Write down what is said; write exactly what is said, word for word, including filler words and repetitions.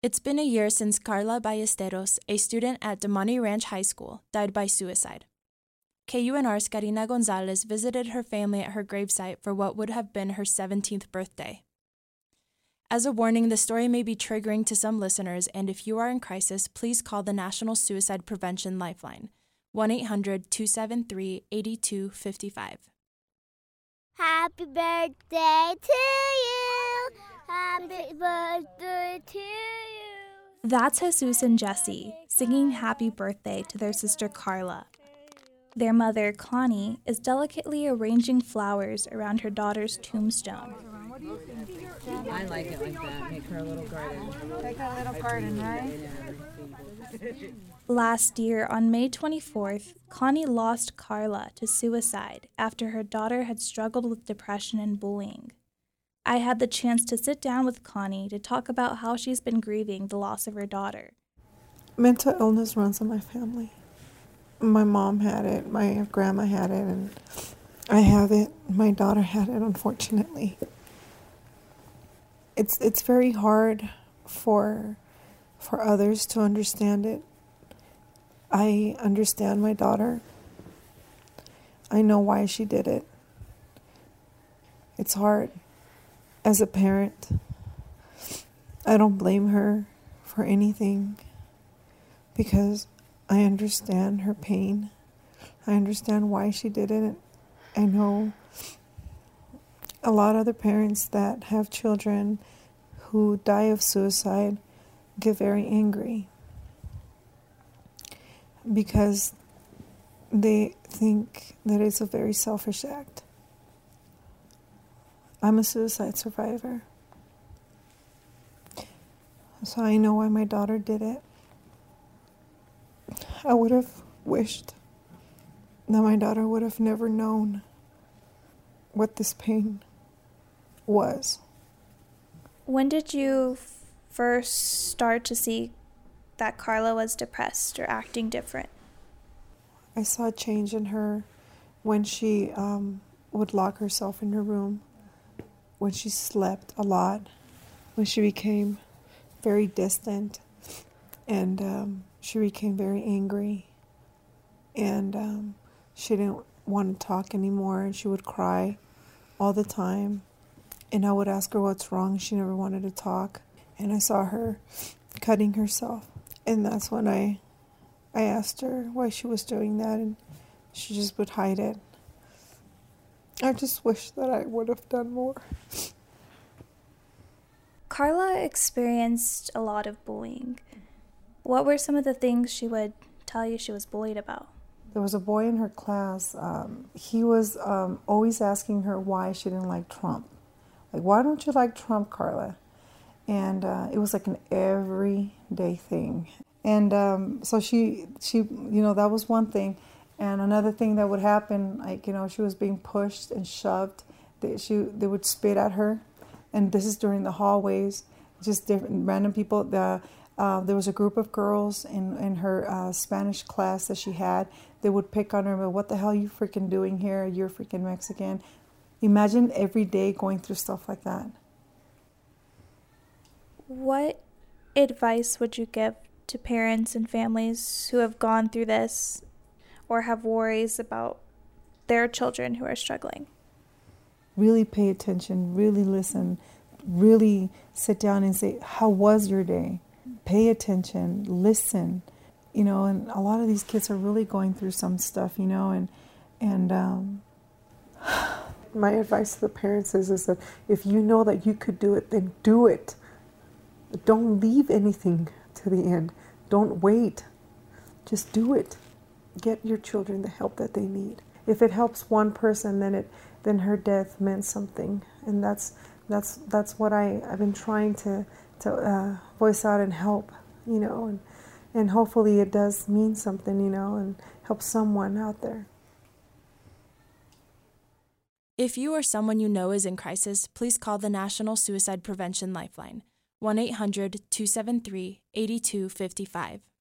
It's been a year since Carla Ballesteros, a student at Damani Ranch High School, died by suicide. K U N R's Karina Gonzalez visited her family at her gravesite for what would have been her seventeenth birthday. As a warning, the story may be triggering to some listeners, and if you are in crisis, please call the National Suicide Prevention Lifeline, one eight hundred two seven three eight two five five. Happy birthday to you! Happy birthday to you! That's Jesus and Jesse singing happy birthday to their sister Carla. Their mother, Connie, is delicately arranging flowers around her daughter's tombstone. I like it like that. Make her a little garden. Make her a little garden, right? Last year, on May twenty-fourth, Connie lost Carla to suicide after her daughter had struggled with depression and bullying. I had the chance to sit down with Connie to talk about how she's been grieving the loss of her daughter. Mental illness runs in my family. My mom had it, my grandma had it, and I have it. My daughter had it, unfortunately. It's it's very hard for for others to understand it. I understand my daughter. I know why she did it. It's hard. As a parent, I don't blame her for anything because I understand her pain. I understand why she did it. I know a lot of other parents that have children who die of suicide get very angry because they think that it's a very selfish act. I'm a suicide survivor, so I know why my daughter did it. I would have wished that my daughter would have never known what this pain was. When did you f- first start to see that Carla was depressed or acting different? I saw a change in her when she um, would lock herself in her room, when she slept a lot, when she became very distant, and um, she became very angry, and um, she didn't want to talk anymore, and she would cry all the time, and I would ask her what's wrong. She never wanted to talk, and I saw her cutting herself, and that's when I I asked her why she was doing that, and she just would hide it. I just wish that I would have done more. Carla experienced a lot of bullying. What were some of the things she would tell you she was bullied about? There was a boy in her class. Um, he was um, always asking her why she didn't like Trump. Like, why don't you like Trump, Carla? And uh, it was like an everyday thing. And um, so she, she, you know, that was one thing. And another thing that would happen, like, you know, she was being pushed and shoved. They, she, they would spit at her. And this is during the hallways, just different random people. The, uh, there was a group of girls in, in her uh, Spanish class that she had. They would pick on her, but what the hell are you freaking doing here? You're freaking Mexican. Imagine every day going through stuff like that. What advice would you give to parents and families who have gone through this or have worries about their children who are struggling? Really pay attention, really listen, really sit down and say, how was your day? Pay attention, listen, you know, and a lot of these kids are really going through some stuff, you know, and and um, my advice to the parents is, is that if you know that you could do it, then do it. Don't leave anything to the end. Don't wait. Just do it. Get your children the help that they need. If it helps one person, then it then her death meant something, and that's that's that's what I I've been trying to to uh, voice out and help, you know, and and hopefully it does mean something, you know, and help someone out there. If you or someone you know is in crisis, please call the National Suicide Prevention Lifeline, one eight hundred two seven three eight two five five.